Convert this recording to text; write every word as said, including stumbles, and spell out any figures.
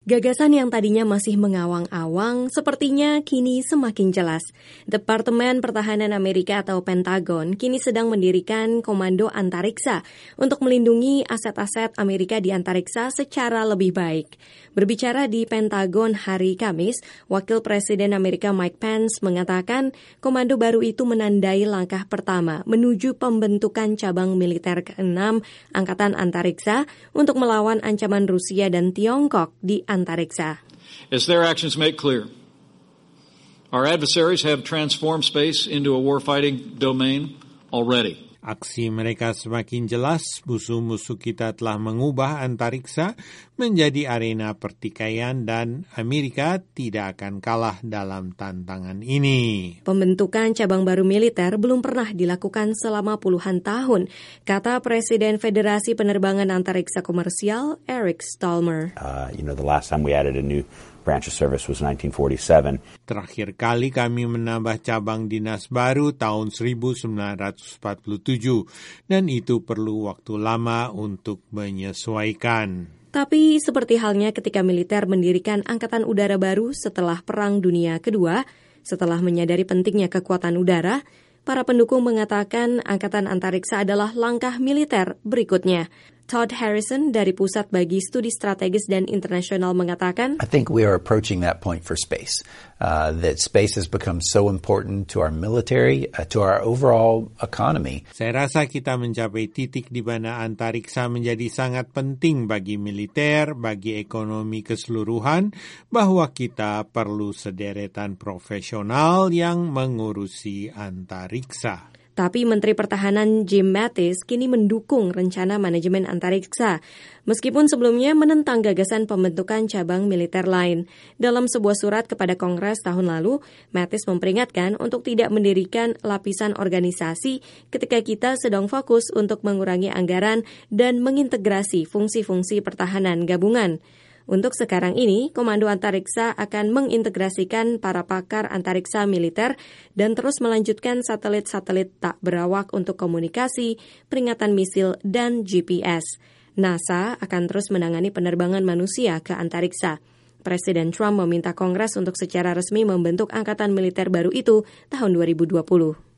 Gagasan yang tadinya masih mengawang-awang sepertinya kini semakin jelas. Departemen Pertahanan Amerika atau Pentagon kini sedang mendirikan Komando Antariksa untuk melindungi aset-aset Amerika di antariksa secara lebih baik. Berbicara di Pentagon hari Kamis, Wakil Presiden Amerika Mike Pence mengatakan komando baru itu menandai langkah pertama menuju pembentukan cabang militer keenam Angkatan Antariksa untuk melawan ancaman Rusia dan Tiongkok di antariksa. As their actions make clear, our adversaries have transformed space into a warfighting domain already. Aksi mereka semakin jelas, musuh-musuh kita telah mengubah antariksa menjadi arena pertikaian dan Amerika tidak akan kalah dalam tantangan ini. Pembentukan cabang baru militer belum pernah dilakukan selama puluhan tahun, kata Presiden Federasi Penerbangan Antariksa Komersial Eric Stallmer. Uh, you know, the last time we added a new branch of service was nineteen forty-seven. Terakhir kali kami menambah cabang dinas baru tahun seribu sembilan ratus empat puluh tujuh dan itu perlu waktu lama untuk menyesuaikan. Tapi seperti halnya ketika militer mendirikan angkatan udara baru setelah Perang Dunia Kedua, setelah menyadari pentingnya kekuatan udara, para pendukung mengatakan angkatan antariksa adalah langkah militer berikutnya. Todd Harrison dari Pusat Bagi Studi Strategis dan Internasional mengatakan, I think we are approaching that point for space. Uh, that space has become so important to our military, uh, to our overall economy. Saya rasa kita mencapai titik di mana antariksa menjadi sangat penting bagi militer, bagi ekonomi keseluruhan, bahwa kita perlu sederetan profesional yang mengurusi antariksa. Tapi Menteri Pertahanan Jim Mattis kini mendukung rencana manajemen antariksa, meskipun sebelumnya menentang gagasan pembentukan cabang militer lain. Dalam sebuah surat kepada Kongres tahun lalu, Mattis memperingatkan untuk tidak mendirikan lapisan organisasi ketika kita sedang fokus untuk mengurangi anggaran dan mengintegrasi fungsi-fungsi pertahanan gabungan. Untuk sekarang ini, Komando Antariksa akan mengintegrasikan para pakar antariksa militer dan terus melanjutkan satelit-satelit tak berawak untuk komunikasi, peringatan misil, dan G P S. NASA akan terus menangani penerbangan manusia ke antariksa. Presiden Trump meminta Kongres untuk secara resmi membentuk angkatan militer baru itu tahun dua ribu dua puluh.